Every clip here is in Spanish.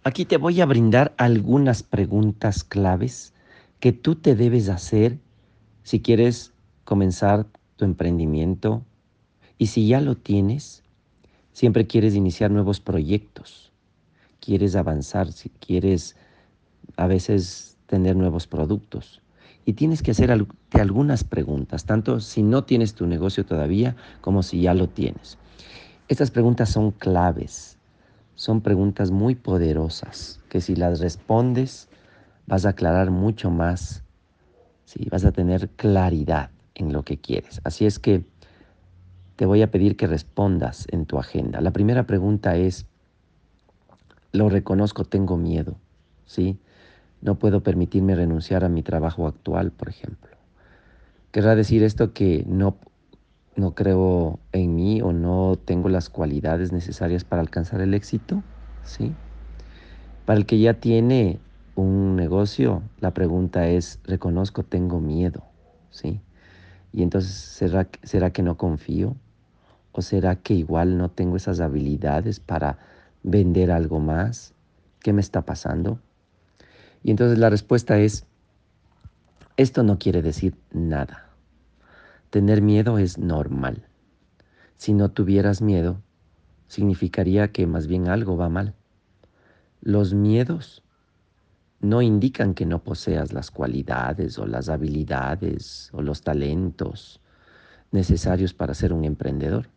Aquí te voy a brindar algunas preguntas claves que tú te debes hacer si quieres comenzar tu emprendimiento y si ya lo tienes, siempre quieres iniciar nuevos proyectos, quieres avanzar, si quieres a veces tener nuevos productos. Y tienes que hacerte algunas preguntas, tanto si no tienes tu negocio todavía como si ya lo tienes. Estas preguntas son claves, son preguntas muy poderosas, que si las respondes vas a aclarar mucho más, ¿sí? Vas a tener claridad en lo que quieres. Así es que te voy a pedir que respondas en tu agenda. La primera pregunta es, lo reconozco, tengo miedo, ¿sí? No puedo permitirme renunciar a mi trabajo actual, por ejemplo. ¿Querrá decir esto que no creo en mí o no tengo las cualidades necesarias para alcanzar el éxito? ¿Sí? Para el que ya tiene un negocio, la pregunta es, reconozco, tengo miedo, ¿sí? Y entonces, ¿será que no confío? ¿O será que igual no tengo esas habilidades para vender algo más? ¿Qué me está pasando? Y entonces la respuesta es, esto no quiere decir nada. Tener miedo es normal. Si no tuvieras miedo, significaría que más bien algo va mal. Los miedos no indican que no poseas las cualidades o las habilidades o los talentos necesarios para ser un emprendedor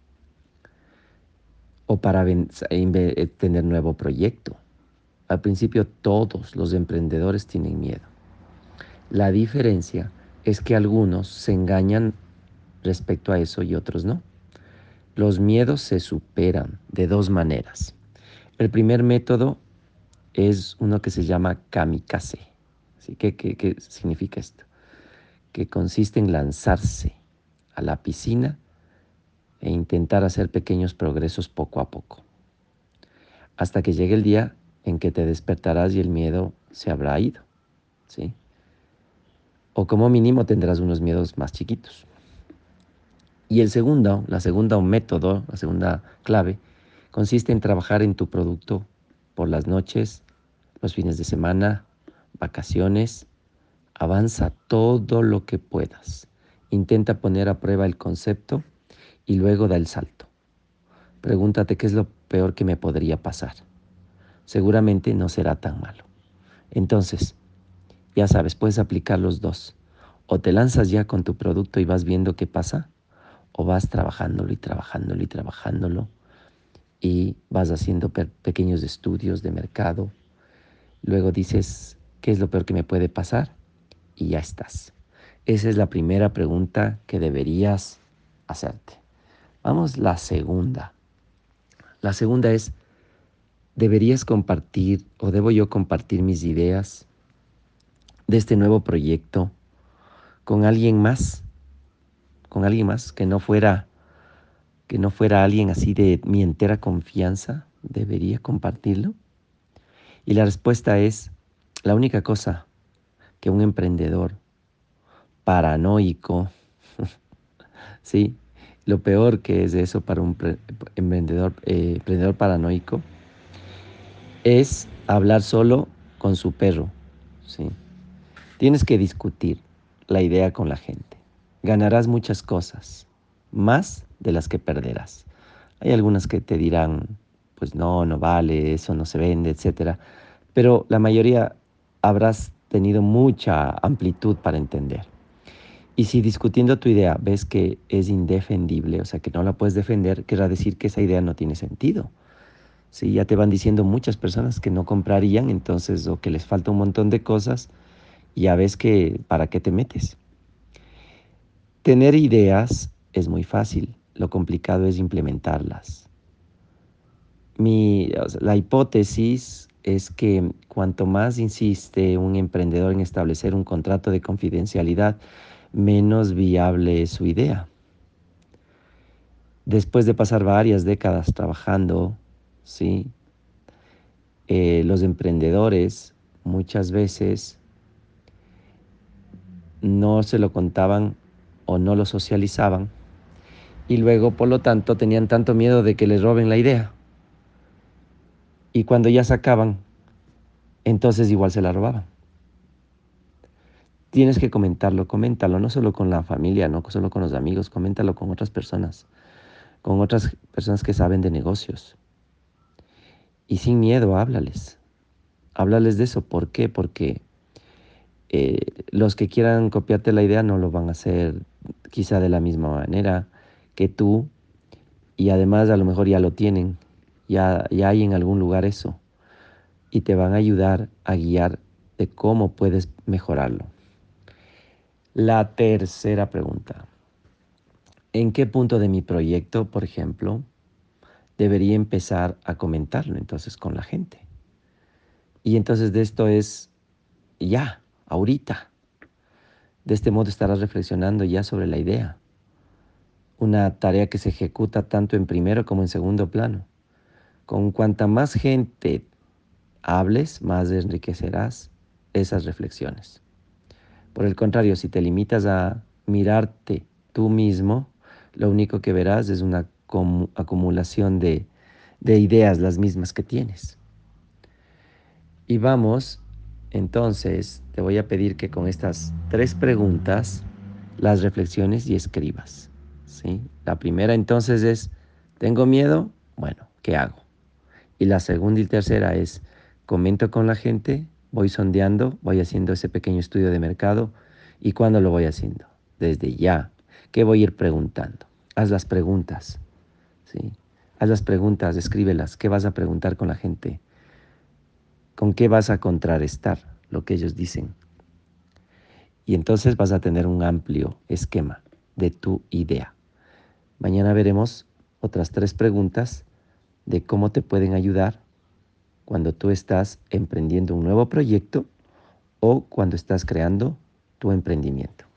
o para tener nuevo proyecto. Al principio todos los emprendedores tienen miedo. La diferencia es que algunos se engañan respecto a eso y otros no. Los miedos se superan de dos maneras. El primer método es uno que se llama kamikaze. ¿Sí? ¿Qué significa esto? Que consiste en lanzarse a la piscina e intentar hacer pequeños progresos poco a poco, hasta que llegue el día en que te despertarás y el miedo se habrá ido, ¿sí? O como mínimo tendrás unos miedos más chiquitos. Y la segunda método, la segunda clave, consiste en trabajar en tu producto por las noches, los fines de semana, vacaciones. Avanza todo lo que puedas. Intenta poner a prueba el concepto y luego da el salto. Pregúntate qué es lo peor que me podría pasar. Seguramente no será tan malo. Entonces, ya sabes, puedes aplicar los dos. O te lanzas ya con tu producto y vas viendo qué pasa, o vas trabajándolo y trabajándolo y trabajándolo y vas haciendo pequeños estudios de mercado. Luego dices, ¿qué es lo peor que me puede pasar? Y ya estás. Esa es la primera pregunta que deberías hacerte. Vamos, la segunda. La segunda es, ¿deberías compartir o debo yo compartir mis ideas de este nuevo proyecto con alguien más? Con alguien más que no fuera alguien así de mi entera confianza. ¿Debería compartirlo? Y la respuesta es, la única cosa que un emprendedor paranoico, ¿sí? Lo peor que es eso para un emprendedor paranoico es hablar solo con su perro, ¿sí? Tienes que discutir la idea con la gente. Ganarás muchas cosas, más de las que perderás. Hay algunas que te dirán, pues no, no vale, eso no se vende, etcétera. Pero la mayoría habrás tenido mucha amplitud para entender. Y si discutiendo tu idea ves que es indefendible, o sea, que no la puedes defender, querrá decir que esa idea no tiene sentido. Sí, ya te van diciendo muchas personas que no comprarían, entonces, o que les falta un montón de cosas, y ya ves que para qué te metes. Tener ideas es muy fácil, lo complicado es implementarlas. La hipótesis es que cuanto más insiste un emprendedor en establecer un contrato de confidencialidad, menos viable es su idea. Después de pasar varias décadas trabajando, ¿sí? Los emprendedores muchas veces no se lo contaban o no lo socializaban y luego, por lo tanto, tenían tanto miedo de que les roben la idea. Y cuando ya sacaban, entonces igual se la robaban. Tienes que comentarlo, coméntalo, no solo con la familia, no solo con los amigos, coméntalo con otras personas que saben de negocios. Y sin miedo, háblales. Háblales de eso. ¿Por qué? Porque los que quieran copiarte la idea no lo van a hacer quizá de la misma manera que tú, y además a lo mejor ya lo tienen, ya hay en algún lugar eso, y te van a ayudar a guiar de cómo puedes mejorarlo. La tercera pregunta: ¿en qué punto de mi proyecto, por ejemplo, debería empezar a comentarlo entonces con la gente? Y entonces de esto es ya, ahorita. De este modo estarás reflexionando ya sobre la idea, una tarea que se ejecuta tanto en primero como en segundo plano. Con cuanta más gente hables, más enriquecerás esas reflexiones. Por el contrario, si te limitas a mirarte tú mismo, lo único que verás es una acumulación de ideas, las mismas que tienes. Y vamos, entonces, te voy a pedir que con estas tres preguntas las reflexiones y escribas, ¿sí? La primera entonces es: ¿tengo miedo? Bueno, ¿qué hago? Y la segunda y tercera es: comento con la gente, voy sondeando, voy haciendo ese pequeño estudio de mercado. ¿Y cuándo lo voy haciendo? Desde ya. ¿Qué voy a ir preguntando? Haz las preguntas, ¿sí? Haz las preguntas, escríbelas. ¿Qué vas a preguntar con la gente? ¿Con qué vas a contrarrestar lo que ellos dicen? Y entonces vas a tener un amplio esquema de tu idea. Mañana veremos otras tres preguntas de cómo te pueden ayudar cuando tú estás emprendiendo un nuevo proyecto o cuando estás creando tu emprendimiento.